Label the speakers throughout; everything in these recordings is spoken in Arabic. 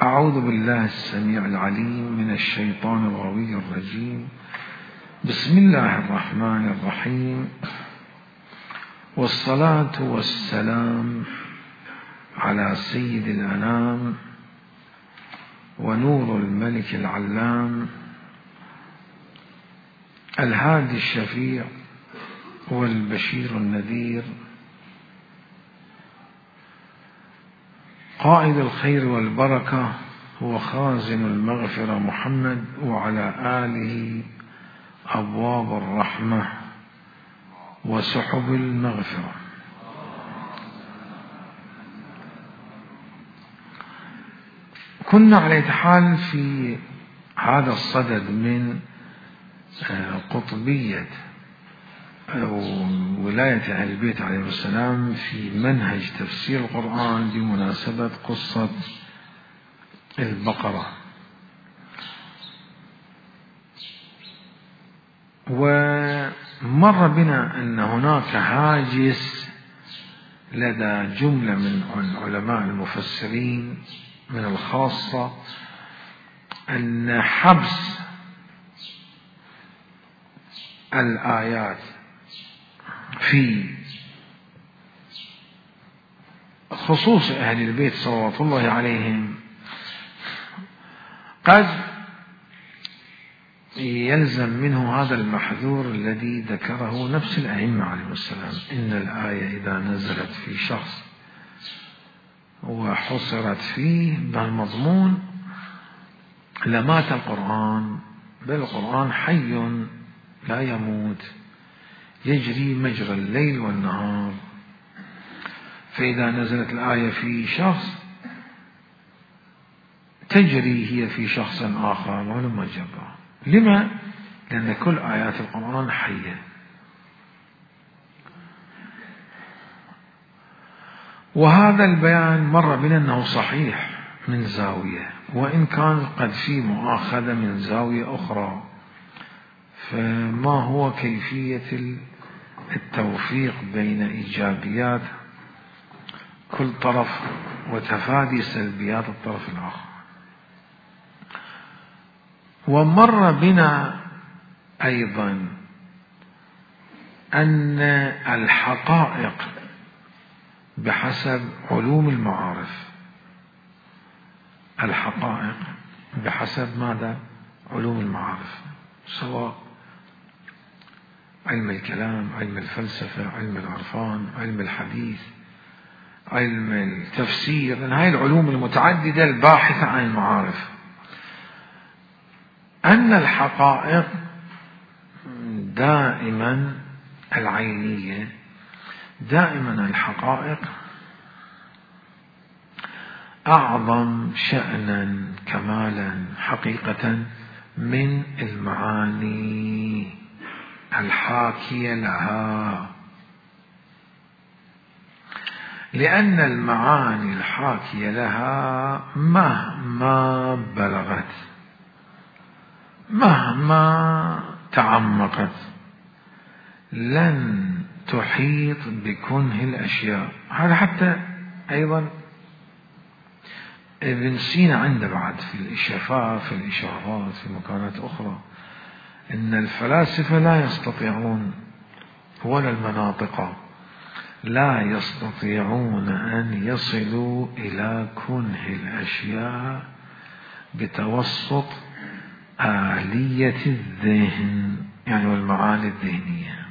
Speaker 1: أعوذ بالله السميع العليم من الشيطان الغوي الرجيم. بسم الله الرحمن الرحيم، والصلاة والسلام على سيد الأنام ونور الملك العلام الهادي الشفيع والبشير النذير، قائد الخير والبركة وخازن المغفرة محمد، وعلى آله أبواب الرحمة وسحب المغفرة. كنا على حال في هذا الصدد من قطبية أو ولاية أهل البيت عليه السلام في منهج تفسير القرآن بمناسبة قصة البقرة، ومر بنا أن هناك هاجس لدى جملة من علماء المفسرين من الخاصة أن حبس الآيات في خصوص أهل البيت صلوات الله عليهم قد يلزم منه هذا المحذور الذي ذكره نفس الأئمة عليه السلام، إن الآية إذا نزلت في شخص وحصرت فيه بالمضمون لمات القرآن، بل القرآن حي لا يموت يجري مجرى الليل والنهار. فإذا نزلت الآية في شخص تجري هي في شخص آخر ولما جرى. لما؟ لأن كل آيات القرآن حية. وهذا البيان مر بنا أنه صحيح من زاوية، وإن كان قد في مؤاخذة من زاوية أخرى. فما هو كيفية التوفيق بين إيجابيات كل طرف وتفادي سلبيات الطرف الآخر؟ ومر بنا أيضا أن الحقائق بحسب علوم المعارف، الحقائق بحسب ماذا؟ علوم المعارف، سواء علم الكلام، علم الفلسفة، علم العرفان، علم الحديث، علم التفسير، من هذه العلوم المتعددة الباحثة عن المعارف، أن الحقائق دائما العينية، دائما الحقائق أعظم شأنا كمالا حقيقة من المعاني الحاكية لها، لأن المعاني الحاكية لها مهما بلغت، مهما تعمقت، لن تحيط بكنه الأشياء. هذا حتى أيضا ابن سينا عنده بعد في الإشافات، في الإشارات، في مكانات أخرى، إن الفلاسفة لا يستطيعون ولا المناطق لا يستطيعون أن يصلوا إلى كنه الأشياء بتوسط آلية الذهن، يعني والمعاني الذهنية.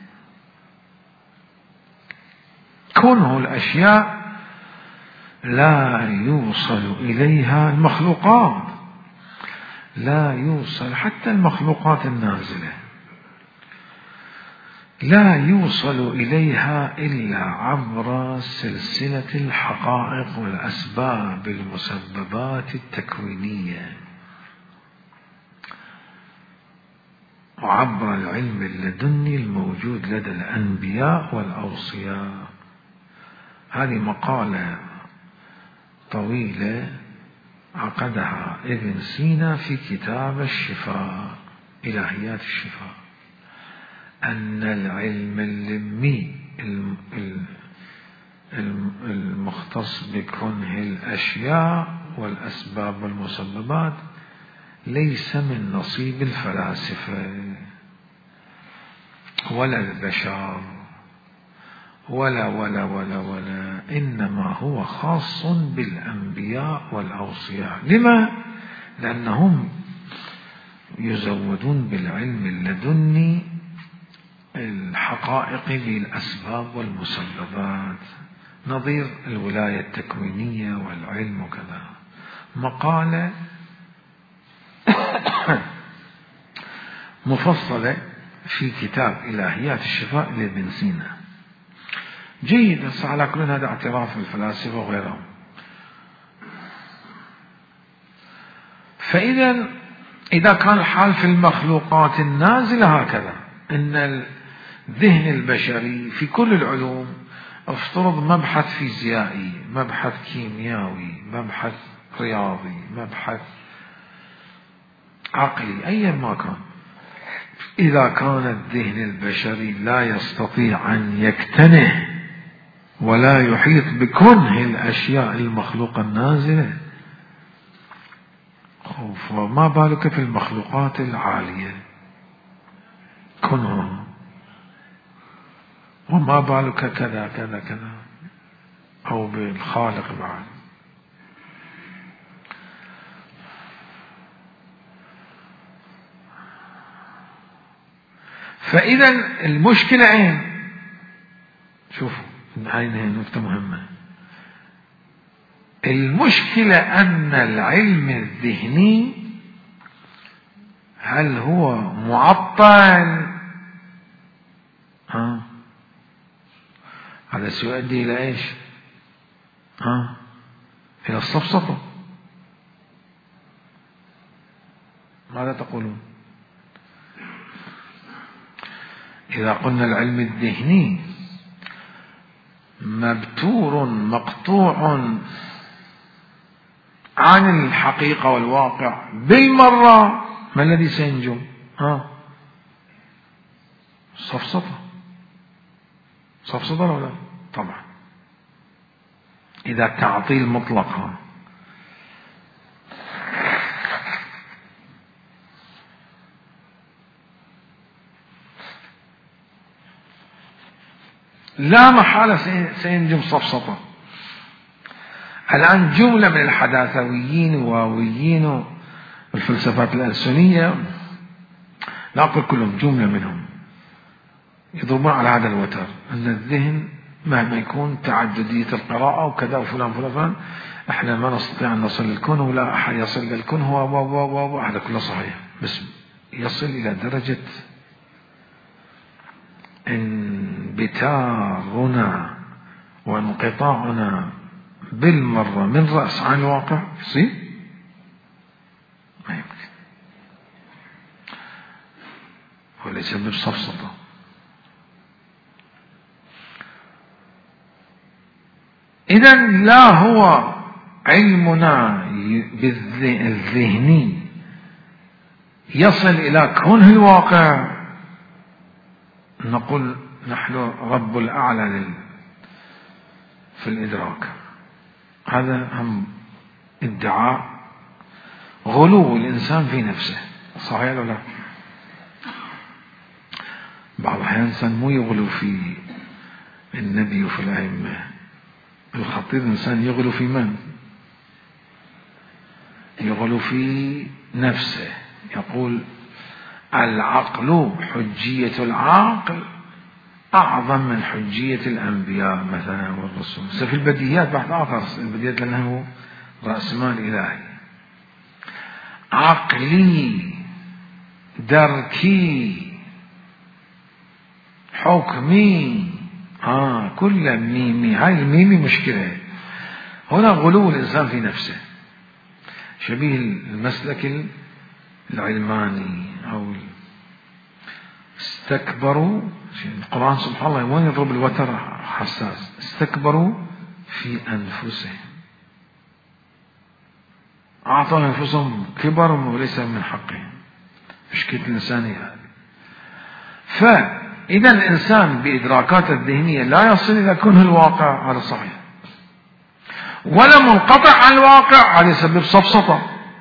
Speaker 1: كنه الأشياء لا يوصل إليها المخلوقات، لا يوصل حتى المخلوقات النازلة، لا يوصل إليها إلا عبر سلسلة الحقائق والأسباب المسببات التكوينية، وعبر العلم اللدني الموجود لدى الأنبياء والأوصياء. هذه مقالة طويلة عقدها ابن سينا في كتاب الشفاء، إلهيات الشفاء، أن العلم اللمي المختص بكنه الأشياء والأسباب والمسببات ليس من نصيب الفلاسفة ولا البشر ولا ولا ولا ولا، إنما هو خاص بالأنبياء والأوصياء. لما؟ لأنهم يزودون بالعلم اللدني الحقائق بالأسباب والمسببات، نظير الولاية التكوينية والعلم وكذا. مقالة مفصلة في كتاب إلهيات الشفاء لابن سينا، جيد، بس على كل هذا اعتراف الفلاسفة وغيرهم. فإذا إذا كان الحال في المخلوقات النازلة هكذا، إن الذهن البشري في كل العلوم، افترض مبحث فيزيائي، مبحث كيميائي، مبحث رياضي، مبحث عقلي، أيا ما كان، إذا كان الذهن البشري لا يستطيع أن يكتنه ولا يحيط بكنه الأشياء المخلوقة النازلة، فما بالك في المخلوقات العالية كنها، وما بالك كذا كذا كذا، أو بالخالق بعد. فإذا المشكلة أين؟ شوفوا، هاي نقطة مهمة. المشكلة أن العلم الذهني هل هو معطل؟ هذا سيؤدي إلى إيش؟ إلى السفسطة. ماذا تقولون؟ إذا قلنا العلم الذهني مبتور مقطوع عن الحقيقة والواقع بالمرة، ما الذي سينجم؟ سفسطة. سفسطة ولا؟ طبعا. إذا تعطيل مطلقا. لا محالة سينجم سفسطة. الآن جملة من الحداثويين وواويين والفلسفات الألسنية، لا أقول كلهم، جملة منهم يضربون على هذا الوتر، أن الذهن مهما يكون تعددية القراءة وكذا وفلان فلان فلان، احنا ما نستطيع أن نصل للكون ولا أحد يصل للكون، هو هذا كله صحيح، بس يصل إلى درجة انبتارنا وانقطاعنا بالمرة من رأس عن الواقع يصير؟ ما يمكن. هو يسبب سفسطة. إذن لا هو علمنا بالذهني يصل إلى كونه الواقع، نقول نحن رب الأعلى في الإدراك. هذا هم ادعاء غلو الإنسان في نفسه، صحيح ولا لا؟ بعض الأحيان الإنسان مو يغلو في النبي وفي الأئمة، الخطير الإنسان يغلو في من؟ يغلو في نفسه. يقول العقل، حجية العقل أعظم من حجية الأنبياء مثلا والرسل. في البديهيات بعد آخر، البديهيات لأنه رأس مال إلهي. عقلي، دركي، حكمي، كل ميمي. هاي الميمي مشكلة. هنا غلو الإنسان في نفسه، شبيه المسلك العلماني أو استكبروا. القرآن سبحان الله وين يضرب الوتر حساس، استكبروا في أنفسهم، أعطوا أنفسهم كبر وليس من حقهم. مشكلة الإنسانية هذه. فإذا الإنسان بإدراكات الذهنية لا يصل إلى كنه الواقع، هذا صحيح. ولا منقطع عن الواقع، هذا يسبب سفسطة،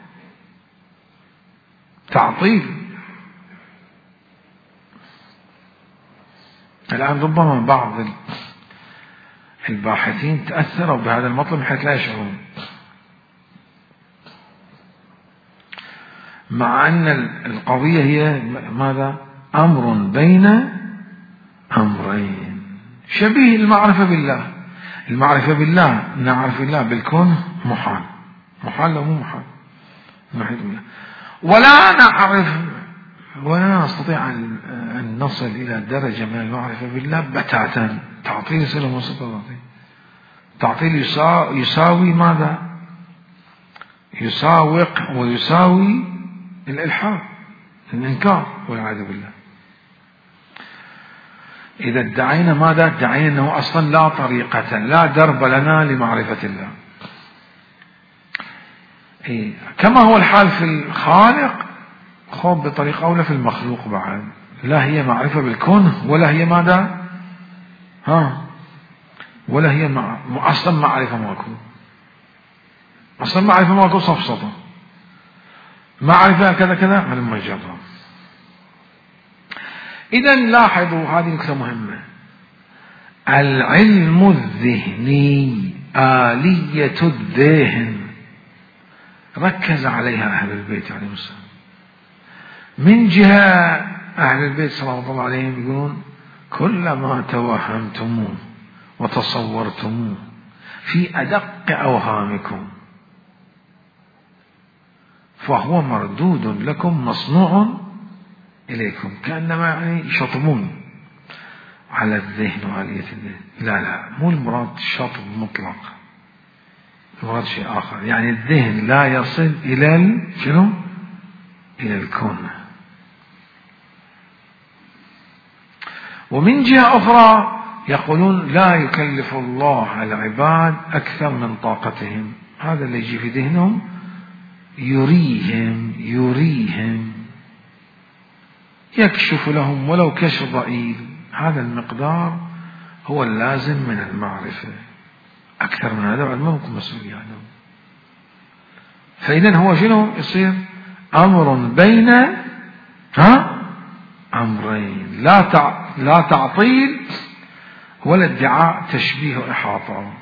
Speaker 1: تعطيل. الآن ربما بعض الباحثين تأثروا بهذا المطلب بحيث لا يشعرون، مع أن القضية هي ماذا؟ أمر بين أمرين، شبيه المعرفة بالله. المعرفة بالله، نعرف الله بالكون محال، محال لو مو محال، ولا نعرف ولا نستطيع أن نصل إلى درجة من المعرفة بالله بتاتا. تعطيل سلم وسط تعطيل يساوي ماذا؟ يساوق ويساوي الإلحاد، الإنكار والعياذ بالله. إذا ادعينا ماذا؟ ادعينا أنه أصلا لا طريقة، لا درب لنا لمعرفة الله. كما هو الحال في الخالق، خب بطريقة أولى في المخلوق بعد. لا هي معرفة بالكون ولا هي ماذا؟ ولا هي أصلا معرفة ماكو، أصلا معرفة ماكو، صفصطة معرفة كذا كذا من المجرة. إذا لاحظوا هذه نقطة مهمة، العلم الذهني، آلية الذهن، ركز عليها أهل البيت عليهم السلام. من جهة أهل البيت صلى الله عليه وسلم يقولون كلما توهمتموه وتصورتموه في أدق أوهامكم فهو مردود لكم مصنوع إليكم، كأنما يعني يشطبون على الذهن وعالية الذهن. لا مو المراد شطب مطلق، المراد شيء آخر، يعني الذهن لا يصل إلى شنو؟ إلى الكون. ومن جهة أخرى يقولون لا يكلف الله العباد أكثر من طاقتهم، هذا اللي يجي في ذهنهم يريهم يكشف لهم ولو كشف ضئيل، هذا المقدار هو اللازم من المعرفة، أكثر من هذا ما ممكن مسؤولية عنه. فإذا هو شنو يصير؟ أمر بين أمرين، لا تعطيل ولا ادعاء تشبيه إحاطة.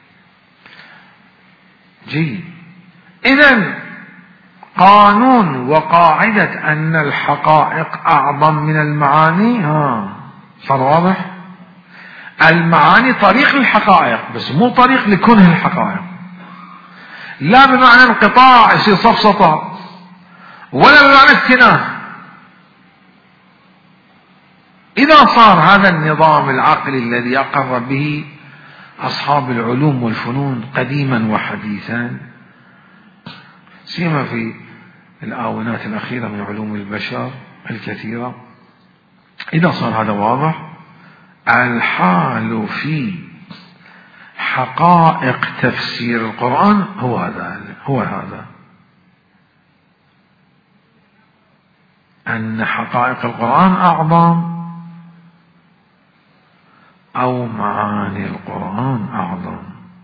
Speaker 1: جيد. إذن قانون وقاعدة أن الحقائق أعظم من المعاني صار واضح؟ المعاني طريق للحقائق بس مو طريق لكنه الحقائق، لا بمعنى انقطاع يصير سفسطة ولا بمعنى اكتناف. إذا صار هذا النظام العقلي الذي أقر به أصحاب العلوم والفنون قديما وحديثا، سيما في الآونات الأخيرة من علوم البشر الكثيرة، إذا صار هذا واضح، الحال في حقائق تفسير القرآن هو هذا أن حقائق القرآن أعظم أو معاني القرآن أعظم.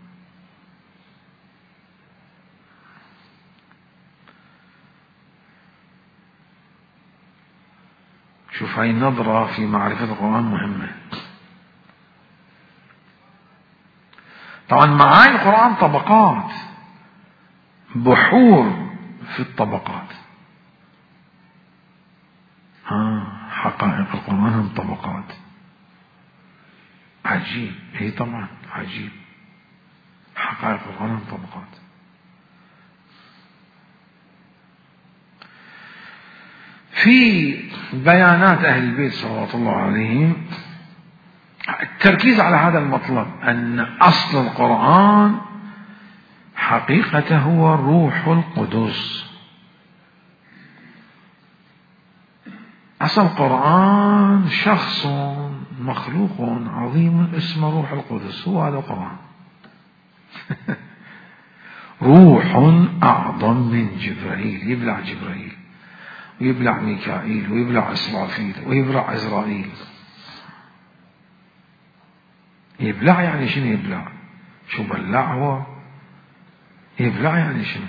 Speaker 1: شوف هاي النظرة في معرفة القرآن مهمة. طبعا معاني القرآن طبقات، بحور في الطبقات. حقائق القرآن هم طبقات. عجيب، هي طبعا عجيب، حقائق القرآن هم طبقات. في بيانات أهل البيت صلوات الله عليهم التركيز على هذا المطلب، أن أصل القرآن حقيقته هو روح القدس. أصل القرآن شخص مخلوق عظيم اسمه روح القدس، هو هذا القرآن. روح أعظم من جبرائيل، يبلع جبرائيل ويبلع ميكائيل ويبلع إسرافيل ويبلع عزرائيل. يبلع يعني شنو يبلع؟ شو بلع هو؟ يبلع يعني شنو؟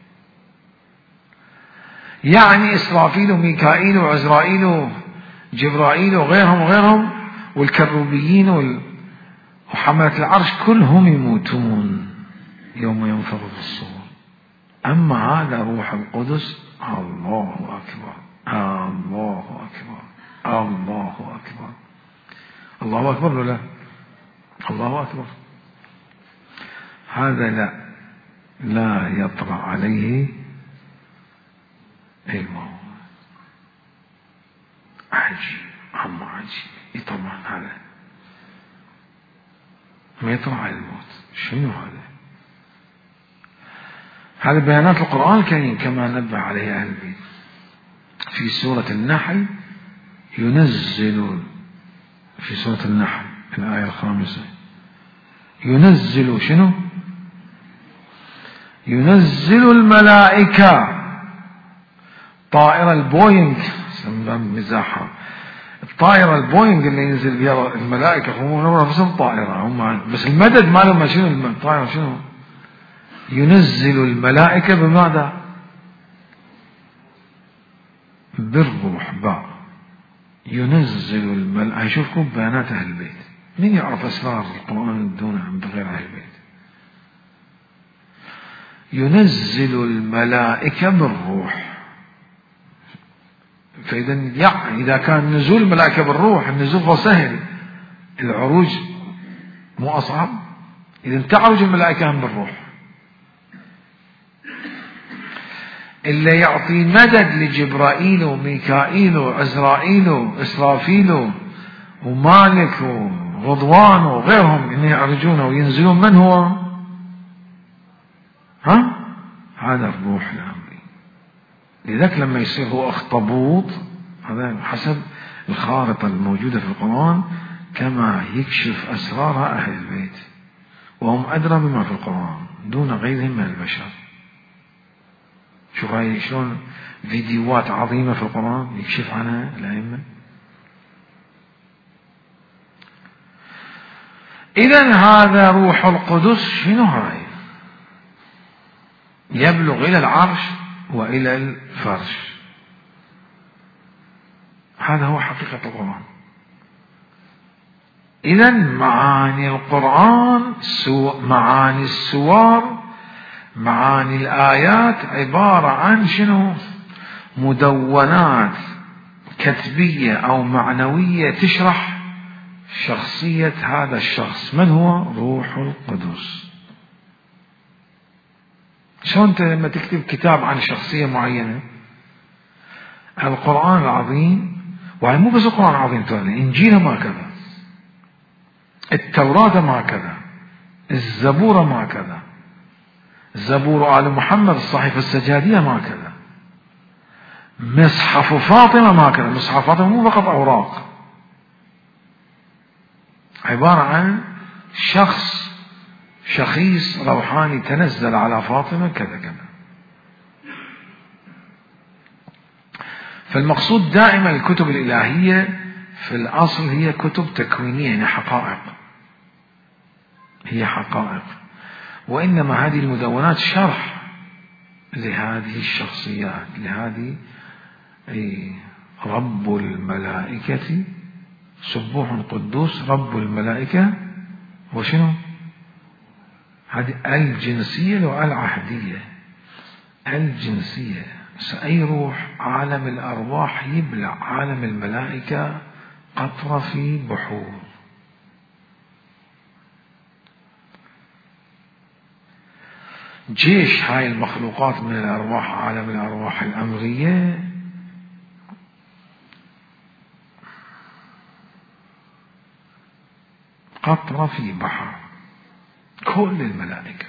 Speaker 1: يعني إسرافيل وميكائيل وعزرائيل وجبرائيل وغيرهم والكروبيين وحملة العرش كلهم يموتون يوم ينفخ في الصور. أما هذا روح القدس، الله أكبر الله أكبر الله أكبر الله أكبر ولا الله أكبر. هذا لا يطرأ عليه الموت. عجيب عم عجيب. طبعا هذا ما يطرأ على الموت. شنو هذا بيانات القرآن الكريم كما نبه عليه أهل البيت في سورة النحل. ينزل في سورة النحل الآية 5 ينزل شنو؟ ينزل الملائكة. طائرة البوينغ مزاحة، الطائرة البوينغ اللي ينزل بها الملائكة هم نفسهم طائرة هم، بس المدد مالهم شنو؟ الطائرة شنو؟ ينزل الملائكة بماذا؟ بالروح. ينزل الملائكة. شوفكم بيانات أهل البيت. مين يعرف أسرار القرآن دون بغير أهل البيت؟ ينزل الملائكة بالروح. فإذا يعني إذا كان نزول الملائكة بالروح النزول سهل، العروج مو أصعب. إذا تعرج الملائكة بالروح. اللي يعطي مدد لجبرائيل وميكائيل وعزرائيل وإسرافيل ومالك وغضوان وغيرهم إن يعرجون وينزلون، من هو؟ هذا الروح الأمري. لذلك لما يصير هو أخطبوط، هذا حسب الخارطة الموجودة في القرآن كما يكشف أسرار أهل البيت، وهم أدرى بما في القرآن دون غيرهم من البشر. شوف هاي شلون فيديوهات عظيمة في القرآن يكشف عنها الأئمة. إذن هذا روح القدس شنو هاي؟ يبلغ إلى العرش وإلى الفرش. هذا هو حقيقة القرآن. إذن معاني القرآن معاني السور معاني الآيات عبارة عن شنو؟ مدونات كتبية أو معنوية تشرح شخصية هذا الشخص. من هو؟ روح القدس. شلون أنت لما تكتب كتاب عن شخصية معينة؟ القرآن العظيم، وهي مو بس القرآن العظيم، الإنجيل ما كذا، التوراة ما كذا، الزبور ما كذا، زبور آل محمد الصحيفة السجادية ما كذا، مصحف فاطمة ما كذا. مصحف فاطمة مو فقط أوراق، عبارة عن شخيص روحاني تنزل على فاطمة كذا كذا. فالمقصود دائما الكتب الإلهية في الأصل هي كتب تكوينية، يعني حقائق، هي حقائق، وإنما هذه المدونات شرح لهذه الشخصيات، لهذه رب الملائكة سبوح قدوس رب الملائكة. وشنو هذه؟ الجنسية والعهدية. الجنسية أي روح عالم الأرواح يبلع عالم الملائكة قطرة في بحور. جيش هاي المخلوقات من الأرواح عالم الأرواح الأمرية قطرة في بحر. كل الملائكة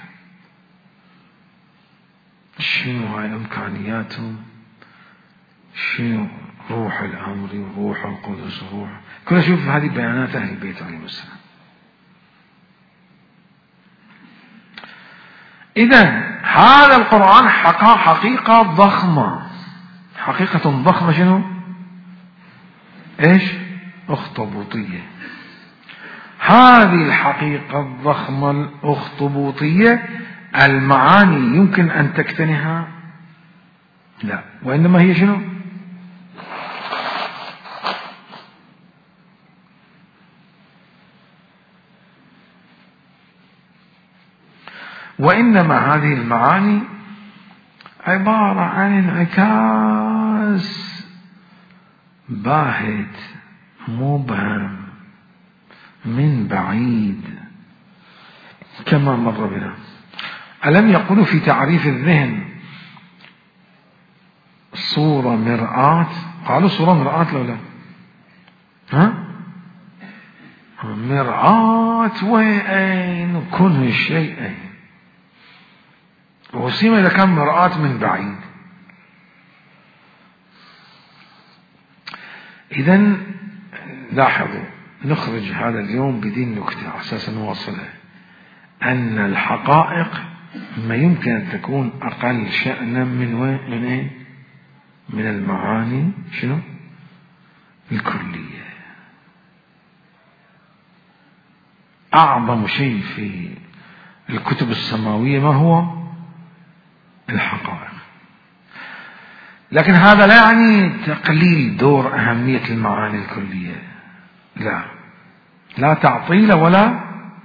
Speaker 1: شنو هاي إمكانياتهم؟ شنو روح الأمر وروح القدس وروح كل شوف هذه بيانات أهل البيت عليهم السلام. إذن هذا القرآن حقيقة ضخمة. حقيقة ضخمة شنو؟ إيش؟ أخطبوطية. هذه الحقيقة الضخمة الأخطبوطية المعاني يمكن أن تكتنها؟ لا، وإنما هي شنو؟ وإنما هذه المعاني عبارة عن انعكاس باهت مبهم من بعيد كما مر بنا. ألم يقولوا في تعريف الذهن صورة مرآة؟ قالوا صورة مرآة لو لا؟ ها؟ مرآة وين كل الشيء وسيما إذا كان مرآة من بعيد. إذن لاحظوا، نخرج هذا اليوم بدين نكتة أساسا نواصلها، أن الحقائق ما يمكن أن تكون أقل شأنا من المعاني شنو؟ الكلية. أعظم شيء في الكتب السماوية ما هو؟ الحقائق. لكن هذا لا يعني تقليل دور أهمية المعاني الكلية، لا تعطيل ولا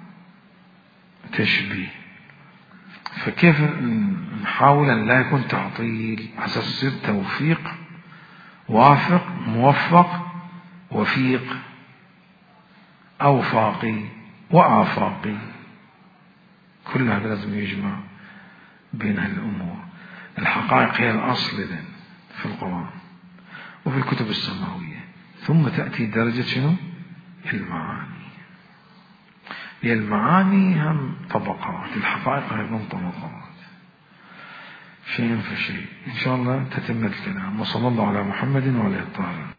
Speaker 1: تشبيه. فكيف نحاول أن لا يكون تعطيل أساس يصير توفيق، وافق، موفق، وفيق، أوفاقي وآفاقي، كل هذا لازم يجمع بين الأمور. الحقائق هي الأصل إذن في القرآن وفي الكتب السماوية، ثم تأتي درجة شنو؟ المعاني. هي المعاني هم طبقات، الحقائق أيضا طبقات، شيء فشيء. إن شاء الله تتم الكلام. وصلى الله على محمد وعلى آله الطاهرين.